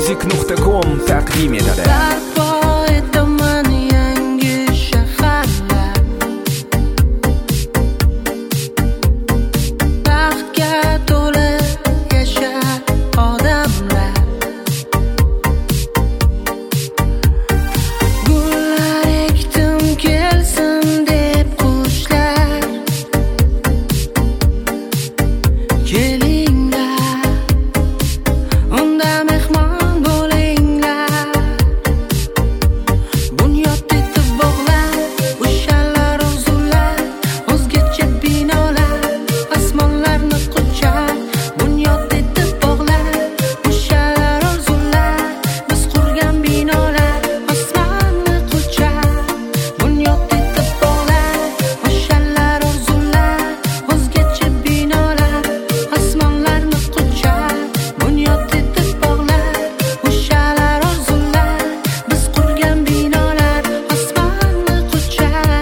Music.com taqdim etadi. Barpo etaman yangi shaharlar, baxtga to'la yashar odamlar. Gullar ektim kelsin deb qushlar, kelinglar, unda mehmon bo'linglar. Bunyod etib bog'lar, o'shalar orzular, o'zgacha binolar, osmonlarni quchar. Bunyod etib bog'lar, o'shalar orzular, biz qurgan binolar, osmonni quchar. Bunyod etib bog'lar, o'shalar orzular, o'zgacha binolar, osmonlarni quchar. Bunyod etib bog'lar, o'shalar orzular, biz qurgan binolar, osmonni quchar.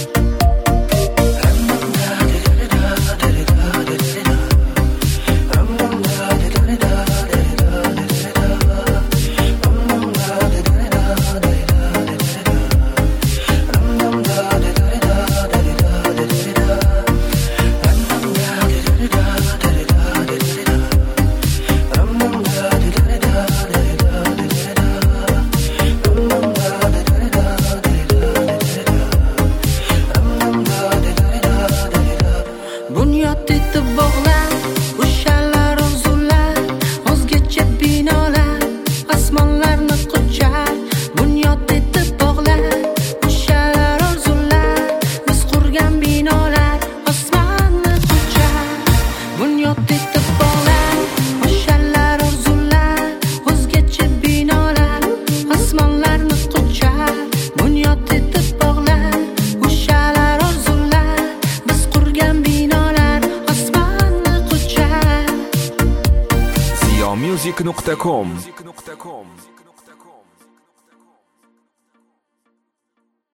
Bunyod etib bog'lar, o'shalar orzular, o'zgacha binolar, osmonlarni quchar. Bunyod etib bog'lar, o'shalar orzular, biz qurgan binolar, osmonni quchar. Bunyod etib bog'lar, o'shalar orzular, o'zgacha binolar, osmonlarni quchar. Bunyod etib bog'lar, o'shalar orzular, biz qurgan binolar, osmonni quchar. Ziyomusic.com